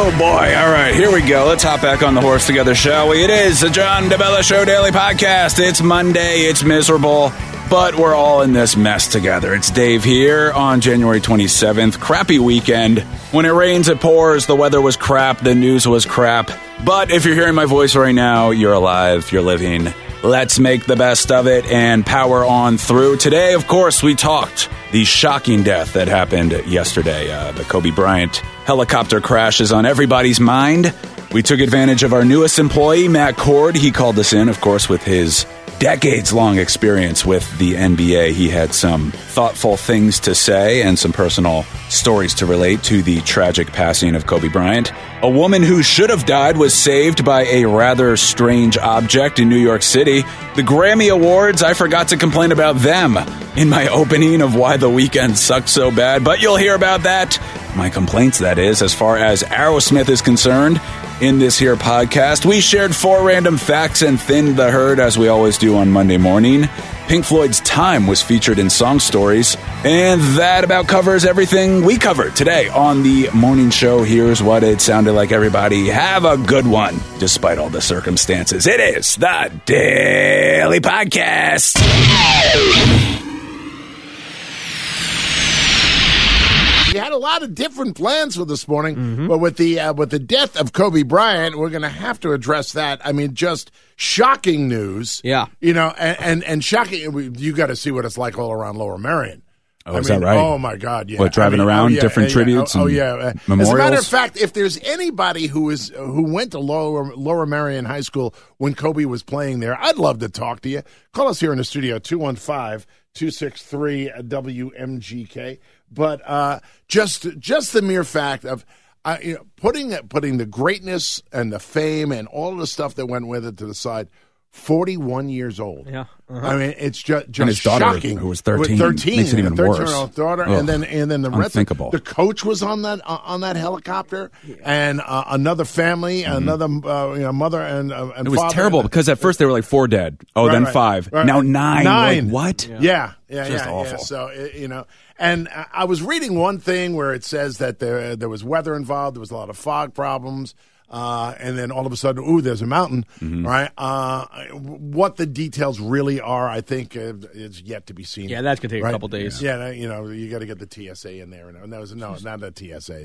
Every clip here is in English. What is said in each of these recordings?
Oh, boy. All right, here we go. Let's hop back on the horse together, shall we? It is the John DeBella Show Daily Podcast. It's Monday. It's miserable, but we're all in this mess together. It's Dave here on January 27th. Crappy weekend. When it rains, it pours. The weather was crap. The news was crap. But if you're hearing my voice right now, you're alive. You're living. Let's make the best of it and power on through. Today, of course, we talked the shocking death that happened yesterday. The Kobe Bryant helicopter crash is on everybody's mind. We took advantage of our newest employee, Matt Cord. He called us in, of course, with his decades-long experience with the NBA. He had some thoughtful things to say and some personal stories to relate to the tragic passing of Kobe Bryant. A woman who should have died was saved by a rather strange object in New York City. The Grammy Awards, I forgot to complain about them in my opening of why the weekend sucked so bad, but you'll hear about that. My complaints, that is, as far as Aerosmith is concerned. In this here podcast, we shared 4 random facts and thinned the herd as we always do on Monday morning. Pink Floyd's Time was featured in Song Stories. And that about covers everything we covered today on the morning show. Here's what it sounded like, everybody. Have a good one, despite all the circumstances. It is the Daily Podcast. We had a lot of different plans for this morning, but with the death of Kobe Bryant, we're going to have to address that. I mean, just shocking news. Yeah. You know, and shocking. You got to see what it's like all around Lower Merion. Oh, is that right? Oh, my God, yeah. What, driving around, different tributes and memorials? As a matter of fact, if there's anybody who went to Lower Merion High School when Kobe was playing there, I'd love to talk to you. Call us here in the studio, 215-263-WMGK. But just the mere fact of putting the greatness and the fame and all of the stuff that went with it to the side. 41 years old. Yeah. Uh-huh. I mean, it's just and his daughter, shocking. who was 13, makes it even worse. 13-year-old daughter, and then the rest. Unthinkable. The coach was on that helicopter, and another family, another mother and it was father. terrible because at first they were like 4 dead. Oh, Right, then right. 5. Right. Now 9. 9. Like, what? Yeah. Just awful. So and I was reading one thing where it says that there was weather involved. There was a lot of fog problems. And then all of a sudden, there's a mountain, right? What the details really are, I think, is yet to be seen. Yeah, that's going to take a couple days. Yeah, you got to get the TSA in there. No, not the TSA.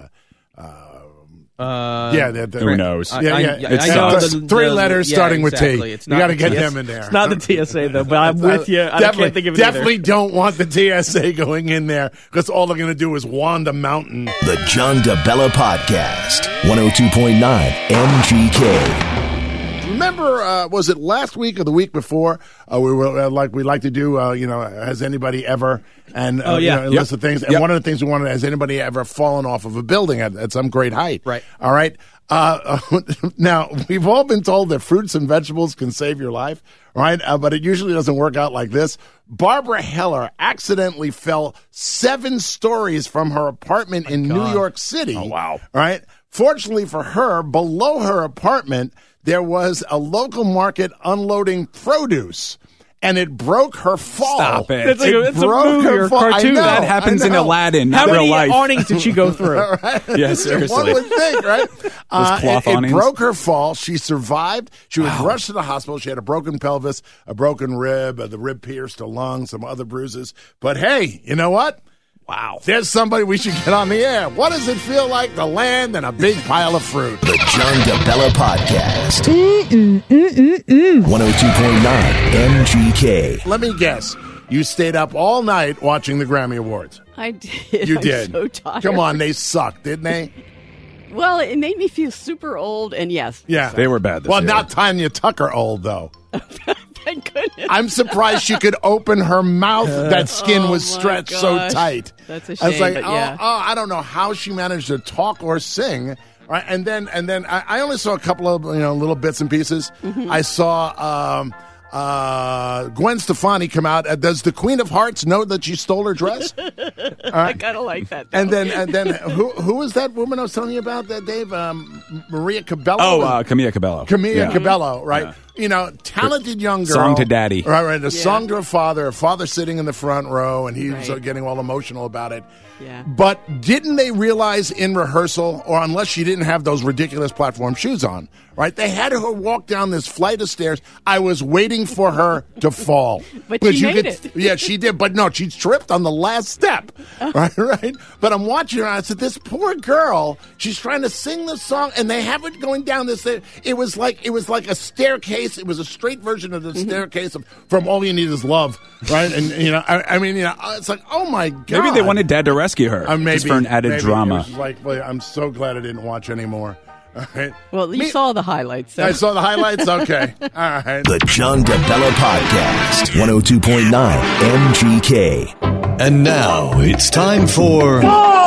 Who knows? I know 3 letters starting exactly. with T. You got to get them in there. It's not the TSA, though, but I'm with you. I can't think of it Definitely don't want the TSA going in there because all they're going to do is wand a mountain. The John DeBella Podcast, 102.9 MGK. Remember, was it last week or the week before? We were we like to do. Has anybody ever? And list of things. And one of the things we wanted: has anybody ever fallen off of a building at some great height? Right. All right. Now we've all been told that fruits and vegetables can save your life, right? But it usually doesn't work out like this. Barbara Heller accidentally fell 7 stories from her apartment in New York City. Oh, wow. Right. Fortunately for her, below her apartment, there was a local market unloading produce, and it broke her fall. Stop it. It's a movie or cartoon. That happens in Aladdin, not How real many life. awnings did she go through? Right? Yeah, seriously. One would think, right? Those cloth it awnings. broke her fall. She survived. She was rushed to the hospital. She had a broken pelvis, a broken rib, the rib pierced, a lung, some other bruises. But hey, you know what? Wow. There's somebody we should get on the air. What does it feel like to land in a big pile of fruit? The John DeBella Podcast, 102.9 MGK. Let me guess. You stayed up all night watching the Grammy Awards. I did. You I'm did. so tired. Come on, they sucked, didn't they? Well, it made me feel super old, and yes. Yeah. They were bad this Well, year. not Tanya Tucker old, though. Thank goodness. I'm surprised she could open her mouth. That skin was my stretched so gosh. tight. That's a I was shame, like, but yeah. I don't know how she managed to talk or sing. Right, and then I only saw a couple of little bits and pieces. Mm-hmm. I saw Gwen Stefani come out. Does the Queen of Hearts know that she stole her dress? I kind of like that. Though. And then who was that woman I was telling you about, that Dave? Maria Cabello. Camilla Cabello. Camilla Cabello, right? Yeah. talented young girl. Song to daddy. Right. A song to her father sitting in the front row, and he was getting all emotional about it. Yeah. But didn't they realize in rehearsal, or unless she didn't have those ridiculous platform shoes on, right? They had her walk down this flight of stairs. I was waiting for her to fall. But she made it. Yeah, she did. But no, she tripped on the last step. Right? But I'm watching her, and I said, this poor girl, she's trying to sing the song, and they have it going down this. It was like a staircase. It was a straight version of the staircase from All You Need Is Love, right? And, it's like, oh, my God. Maybe they wanted Dad to rescue her just for an added drama. It was like, I'm so glad I didn't watch anymore. All right. Well, you saw the highlights. So. I saw the highlights? Okay. All right. The John DeBella Podcast, 102.9 MGK. And now it's time for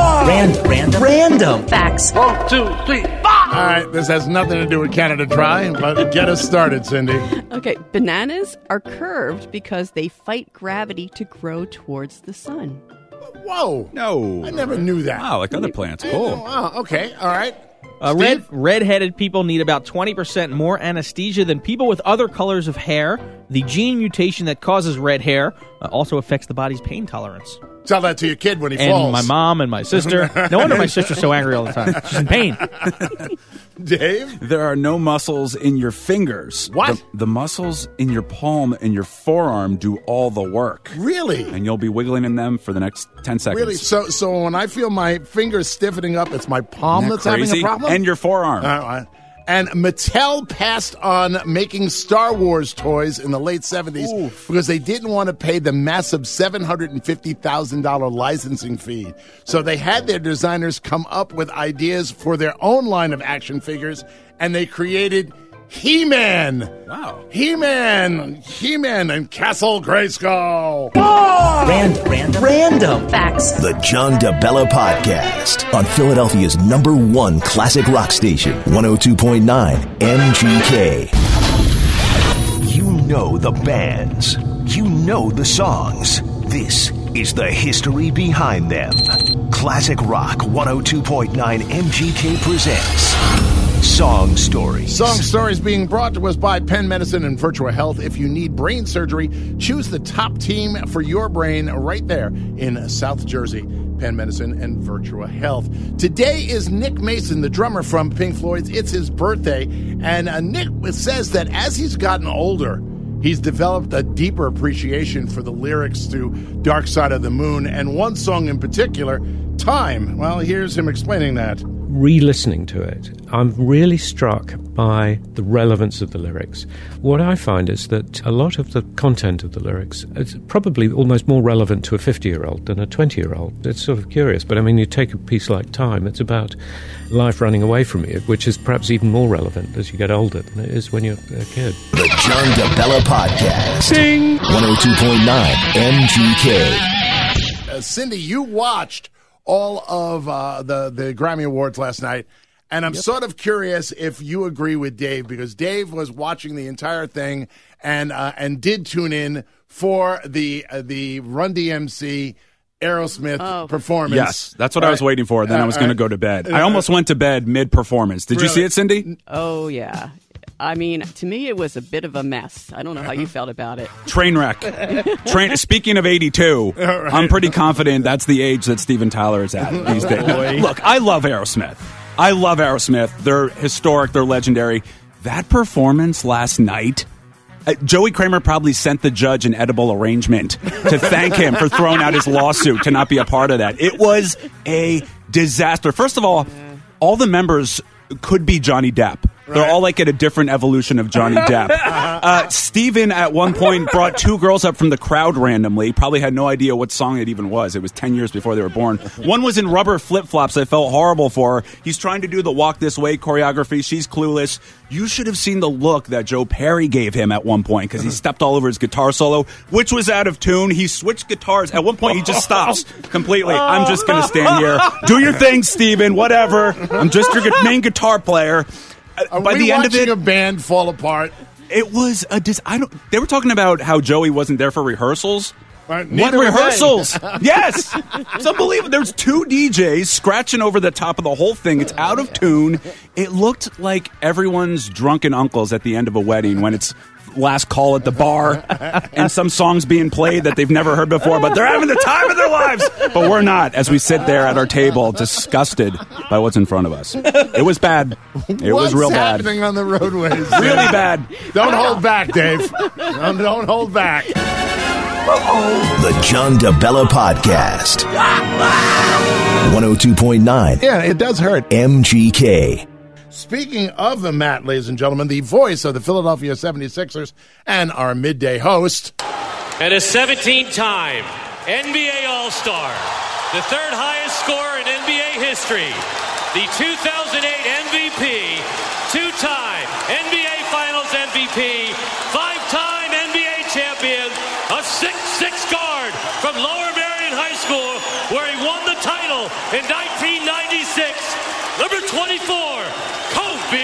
Random facts. 1, 2, 3, 4. All right. This has nothing to do with Canada Dry, but get us started, Cindy. Okay. Bananas are curved because they fight gravity to grow towards the sun. Whoa. No. I never knew that. Wow, like other plants. Cool. Wow. Okay. All right. Redheaded people need about 20% more anesthesia than people with other colors of hair. The gene mutation that causes red hair also affects the body's pain tolerance. Tell that to your kid when he and falls. My mom and my sister. No wonder my sister's so angry all the time. She's in pain. Dave? There are no muscles in your fingers. What? The muscles in your palm and your forearm do all the work. Really? And you'll be wiggling in them for the next 10 seconds. Really? So when I feel my fingers stiffening up, it's my palm that's crazy? having a problem? And your forearm. And Mattel passed on making Star Wars toys in the late 70s because they didn't want to pay the massive $750,000 licensing fee. So they had their designers come up with ideas for their own line of action figures, and they created He-Man. Wow. He-Man and Castle Grayskull. Random Facts. The John DeBella Podcast on Philadelphia's #1 classic rock station, 102.9 MGK. You know the bands. You know the songs. This is the history behind them. Classic Rock 102.9 MGK presents Song Stories. Song Stories being brought to us by Penn Medicine and Virtua Health. If you need brain surgery, choose the top team for your brain right there in South Jersey. Penn Medicine and Virtua Health. Today is Nick Mason, the drummer from Pink Floyd. It's his birthday, and Nick says that as he's gotten older, he's developed a deeper appreciation for the lyrics to Dark Side of the Moon, and one song in particular, Time. Well, here's him explaining that. Re-listening to it, I'm really struck by the relevance of the lyrics. What I find is that a lot of the content of the lyrics is probably almost more relevant to a 50-year-old than a 20-year-old. It's sort of curious, but I mean, you take a piece like Time, it's about life running away from you, which is perhaps even more relevant as you get older than it is when you're a kid. The John DeBella Podcast. Ding! 102.9 MGK. Cindy, you watched all of the Grammy Awards last night, and I'm sort of curious if you agree with Dave, because Dave was watching the entire thing and did tune in for the Run DMC Aerosmith performance. Yes, that's what I was waiting for. Then I was going to go to bed. I almost went to bed mid-performance. Did you see it, Cindy? Oh, yeah. I mean, to me, it was a bit of a mess. I don't know how you felt about it. Train wreck. Speaking of 82, I'm pretty confident that's the age that Steven Tyler is at these days. Look, I love Aerosmith. They're historic. They're legendary. That performance last night, Joey Kramer probably sent the judge an edible arrangement to thank him for throwing out his lawsuit to not be a part of that. It was a disaster. First of all the members could be Johnny Depp. They're all like at a different evolution of Johnny Depp. Steven at one point brought two girls up from the crowd randomly. Probably had no idea what song it even was. It was 10 years before they were born. One was in rubber flip-flops. I felt horrible for her. He's trying to do the Walk This Way choreography. She's clueless. You should have seen the look that Joe Perry gave him at one point because he stepped all over his guitar solo, which was out of tune. He switched guitars. At one point, he just stops completely. I'm just going to stand here. Do your thing, Steven. Whatever. I'm just your main guitar player. By the end of it, a band fall apart. It was they were talking about how Joey wasn't there for rehearsals. Right, What neither were they. rehearsals? Yes, it's unbelievable. There's 2 DJs scratching over the top of the whole thing. It's out of tune. It looked like everyone's drunken uncles at the end of a wedding when it's last call at the bar and some songs being played that they've never heard before, but they're having the time of their lives. But we're not, as we sit there at our table, disgusted by what's in front of us. It was bad. It was real bad. What's happening on the roadways? Really bad. Don't hold back, Dave. Don't hold back. The John DeBella Podcast. 102.9 Yeah, it does hurt. MGK. Speaking of the mat, ladies and gentlemen, the voice of the Philadelphia 76ers and our midday host. And a 17-time NBA All-Star, the 3rd highest scorer in NBA history, the 2008 MVP, 2-time NBA Finals MVP, 5-time NBA champion, a 6'6" guard from Lower Merion High School, where he won the title in 1996. Number 24, Kobe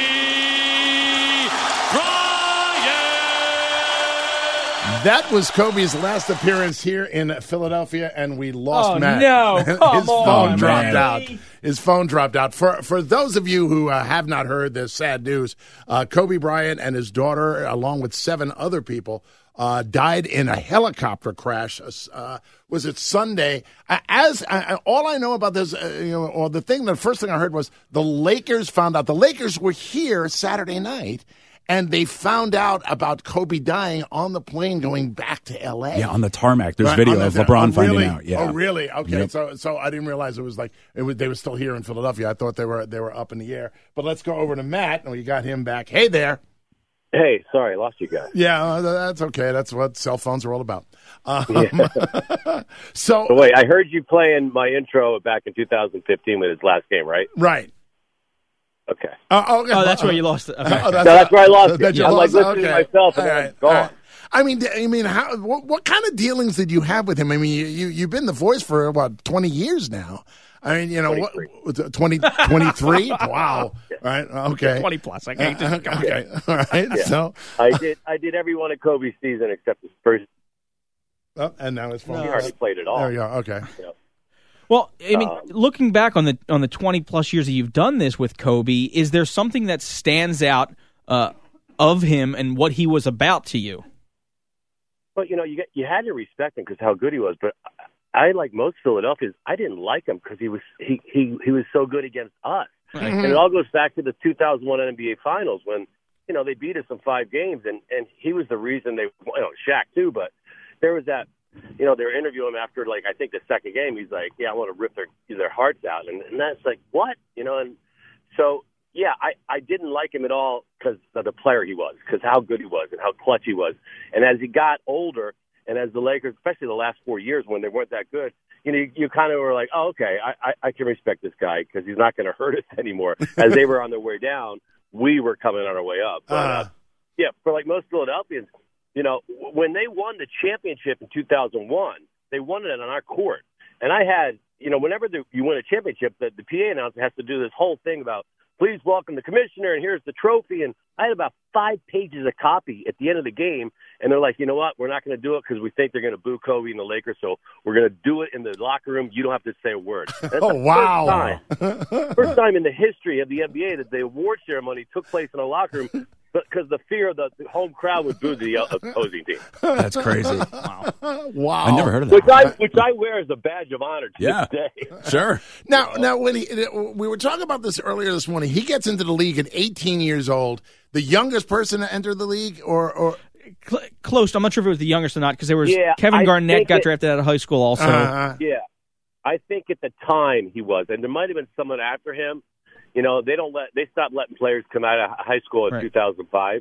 Bryant. That was Kobe's last appearance here in Philadelphia, and we lost Matt. No, His come phone on, dropped man. out. His phone dropped out. For those of you who have not heard this sad news, Kobe Bryant and his daughter, along with 7 other people, died in a helicopter crash. Was it Sunday? All I know about this, or the first thing I heard was the Lakers found out. The Lakers were here Saturday night, and they found out about Kobe dying on the plane going back to L.A. Yeah, on the tarmac. There's Right, video on of the- LeBron oh, finding really? out. Yeah. Oh, really? Okay. Yep. So I didn't realize they were still here in Philadelphia. I thought they were up in the air. But let's go over to Matt, and we got him back. Hey there. Hey, sorry, I lost you guys. Yeah, that's okay. That's what cell phones are all about. So wait, I heard you playing my intro back in 2015 with his last game, right? Right. Okay. Okay. Oh, that's where you lost it. Okay. That's where I lost That it. you I'm lost like it? listening Okay. to myself and All then right. it's gone. All right. I mean, what kind of dealings did you have with him? I mean, you've been the voice for what 20 years now. I mean, 23. 23? Wow. Right. Okay. 20 plus. I can't just Okay. All right. Yeah. So, I did every one of Kobe's season except his first. and now his phone. He hardly played at all. There you go. Okay. Yeah. Well, I mean, looking back on the 20-plus years that you've done this with Kobe, is there something that stands out of him and what he was about to you? Well, you had to respect him because how good he was. But I, like most Philadelphians, I didn't like him because he was so good against us. Right. And it all goes back to the 2001 NBA Finals when they beat us in 5 games, and he was the reason they Shaq too. But there was that. They were interviewing him after, like, I think the second game. He's like, yeah, I want to rip their hearts out. And that's like, what? And so, yeah, I didn't like him at all because of the player he was, because how good he was and how clutch he was. And as he got older, and as the Lakers, especially the last 4 years when they weren't that good, you kind of were like, oh, okay, I can respect this guy because he's not going to hurt us anymore. As they were on their way down, we were coming on our way up. But, yeah, for like most Philadelphians, when they won the championship in 2001, they won it on our court. And I had, whenever you win a championship, the PA announcer has to do this whole thing about, please welcome the commissioner, and here's the trophy. And I had about 5 pages of copy at the end of the game. And they're like, you know what? We're not going to do it because we think they're going to boo Kobe and the Lakers. So we're going to do it in the locker room. You don't have to say a word. That's wow. First time in the history of the NBA that the award ceremony took place in a locker room because the fear of the home crowd would boo the opposing team. That's crazy. Wow. I never heard of that. Which I wear as a badge of honor to this day. Sure. Now, when we were talking about this earlier this morning, he gets into the league at 18 years old. The youngest person to enter the league, or Close. I'm not sure if it was the youngest or not because there was Yeah, Kevin I Garnett think got drafted out of high school also. Yeah, I think at the time he was, and there might have been someone after him. They stopped letting players come out of high school in 2005.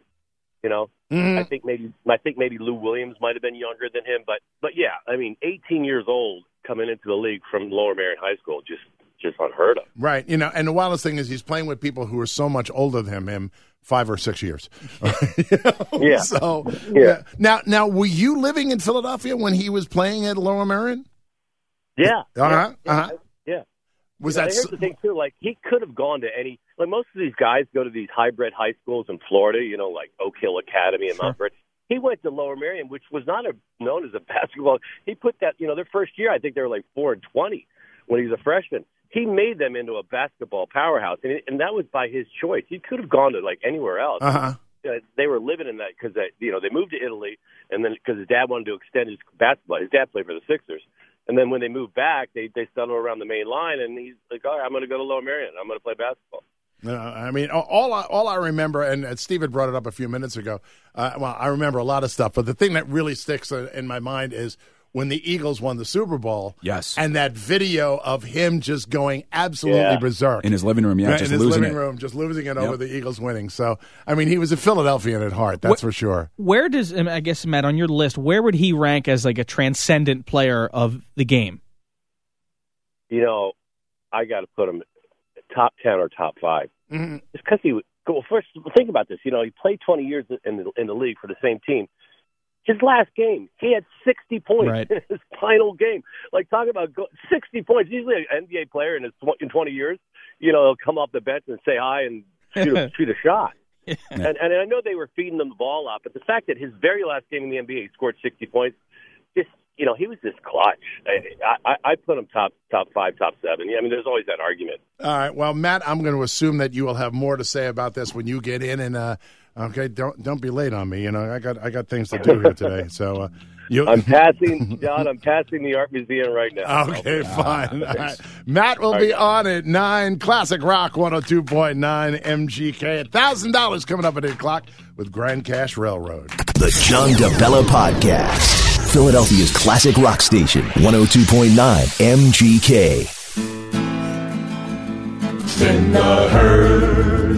I think maybe Lou Williams might have been younger than him, but yeah, I mean, 18 years old coming into the league from Lower Merion High School, just unheard of. Right. And the wildest thing is he's playing with people who are so much older than him, 5 or 6 years. Yeah. So Yeah. Now, were you living in Philadelphia when he was playing at Lower Merion? Yeah. Yeah. Was that here's the thing too? Like, he could have gone to any. Like, most of these guys go to these hybrid high schools in Florida. Like Oak Hill Academy and Mount Vernon. He went to Lower Merion, which was not known as a basketball. He put that, their first year, I think they were like 4-20 when he was a freshman. He made them into a basketball powerhouse, and that was by his choice. He could have gone to like anywhere else. Uh-huh. They were living in that because they moved to Italy, and then because his dad wanted to extend his basketball. His dad played for the Sixers, and then when they moved back, they settled around the main line, and he's like, "All right, I'm going to go to Lower Merion. I'm going to play basketball." I mean, all I remember, and Steve had brought it up a few minutes ago. I remember a lot of stuff, but the thing that really sticks in my mind is when the Eagles won the Super Bowl. Yes. And that video of him just going absolutely berserk. In his living room, just losing it over the Eagles winning. So, I mean, he was a Philadelphian at heart, that's for sure. Where does, I guess, Matt, on your list, where would he rank as like a transcendent player of the game? I got to put him top 10 or top 5. Mm-hmm. It's because first, think about this. He played 20 years in the league for the same team. His last game, he had 60 points in his final game. Like, talk about 60 points. Usually an NBA player in 20 years, he'll come off the bench and say hi and shoot a shot. Yeah. And I know they were feeding them the ball up, but the fact that his very last game in the NBA, he scored 60 points, he was just clutch. I put him top 5, top 7. I mean, there's always that argument. All right. Well, Matt, I'm going to assume that you will have more to say about this when you get in, and okay, don't be late on me. I got things to do here today. So I'm passing, John. I'm passing the Art Museum right now. Okay, fine. All right. Matt will be on at 9. Classic Rock 102.9 MGK. $1,000 coming up at 8 o'clock with Grand Cash Railroad. The John DeBella Podcast. Philadelphia's classic rock station, 102.9 MGK. In the herd.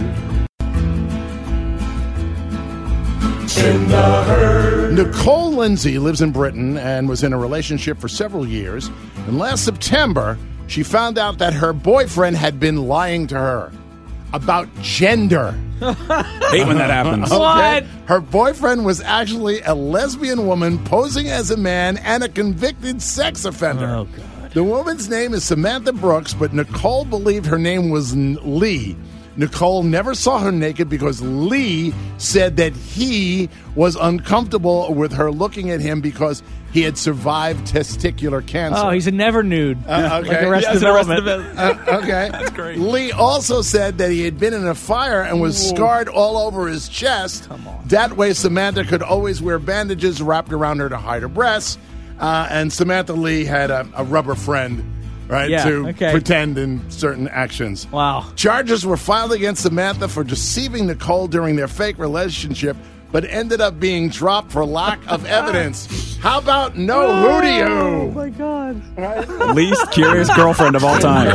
In the herd. Nicole Lindsay lives in Britain and was in a relationship for several years. And last September, she found out that her boyfriend had been lying to her about gender. Hate when that happens. Okay? What? Her boyfriend was actually a lesbian woman posing as a man and a convicted sex offender. Oh, God. The woman's name is Samantha Brooks, but Nicole believed her name was Lee. Nicole never saw her naked because Lee said that he was uncomfortable with her looking at him because he had survived testicular cancer. Oh, he's a never nude. Okay. Like Arrested Development. Okay. That's great. Lee also said that he had been in a fire and was scarred all over his chest. Come on. That way, Samantha could always wear bandages wrapped around her to hide her breasts. And Samantha Lee had a rubber friend, right, to pretend in certain actions. Wow. Charges were filed against Samantha for deceiving Nicole during their fake relationship, but ended up being dropped for lack of evidence. How about no hootie-hoo? Oh, my God. Least curious girlfriend of all time.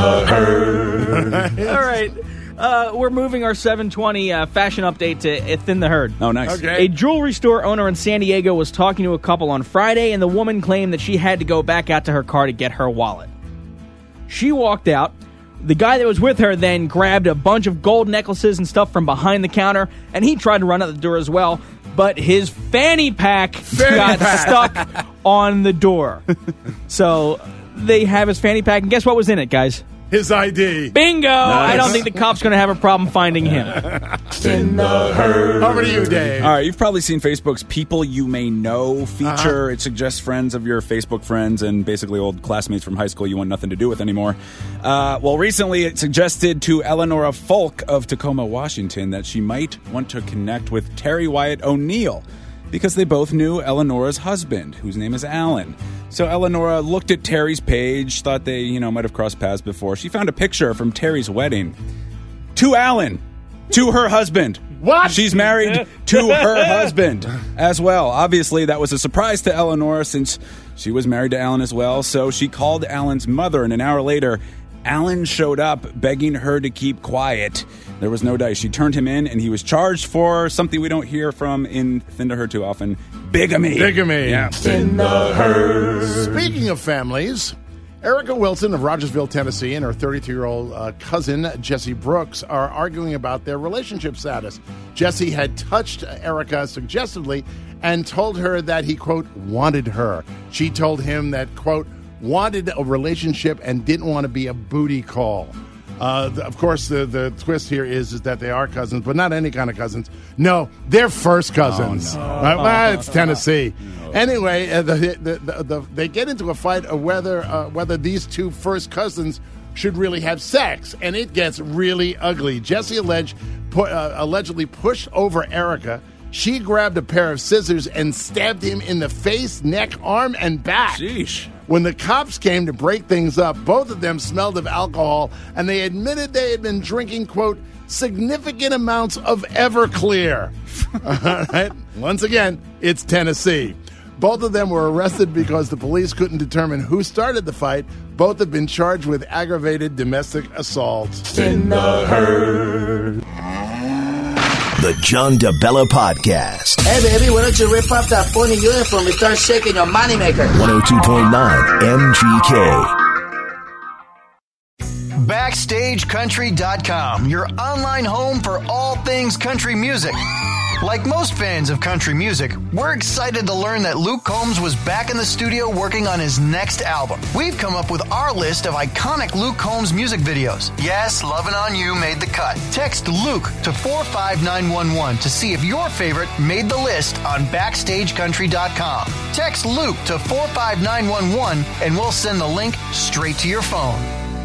All right. We're moving our 720 fashion update to Thin the Herd. Oh, nice. Okay. A jewelry store owner in San Diego was talking to a couple on Friday, and the woman claimed that she had to go back out to her car to get her wallet. She walked out. The guy that was with her then grabbed a bunch of gold necklaces and stuff from behind the counter, and he tried to run out the door as well, but his fanny pack got stuck on the door. So they have his fanny pack, and guess what was in it, guys? His ID. Bingo! Nice. I don't think the cop's going to have a problem finding him. In the herd. Over to you, Dave. All right, you've probably seen Facebook's People You May Know feature. It suggests friends of your Facebook friends and basically old classmates from high school you want nothing to do with anymore. Well, recently it suggested to Eleanora Folk of Tacoma, Washington, that she might want to connect with Terry Wyatt O'Neill because they both knew Eleanora's husband, whose name is Alan. So Eleanora looked at Terry's page, thought they, might have crossed paths before. She found a picture from Terry's wedding to Alan, to her husband. What? She's married to her husband as well. Obviously, that was a surprise to Eleanora since she was married to Alan as well. So she called Alan's mother, and an hour later, Alan showed up begging her to keep quiet. There was no dice. She turned him in, and he was charged for something we don't hear from in Thin to Herd too often, bigamy. Bigamy. Yeah. In the herd. Speaking of families, Erica Wilson of Rogersville, Tennessee, and her 32-year-old cousin, Jesse Brooks, are arguing about their relationship status. Jesse had touched Erica suggestively and told her that he, quote, wanted her. She told him that, quote, wanted a relationship and didn't want to be a booty call. Of course, the twist here is that they are cousins, but not any kind of cousins. No, they're first cousins. Right? Well, it's Tennessee. Anyway, they get into a fight of whether these two first cousins should really have sex, and it gets really ugly. Jesse allegedly pushed over Erica. She grabbed a pair of scissors and stabbed him in the face, neck, arm, and back. Sheesh. When the cops came to break things up, both of them smelled of alcohol, and they admitted they had been drinking, quote, significant amounts of Everclear. All right? Once again, it's Tennessee. Both of them were arrested because the police couldn't determine who started the fight. Both have been charged with aggravated domestic assault. In the herd. The John DeBella Podcast. Hey, baby, why don't you rip off that pony uniform and start shaking your moneymaker? 102.9 MGK. BackstageCountry.com, your online home for all things country music. Like most fans of country music, we're excited to learn that Luke Combs was back in the studio working on his next album. We've come up with our list of iconic Luke Combs music videos. Yes, Lovin' On You made the cut. Text Luke to 45911 to see if your favorite made the list on BackstageCountry.com. Text Luke to 45911 and we'll send the link straight to your phone.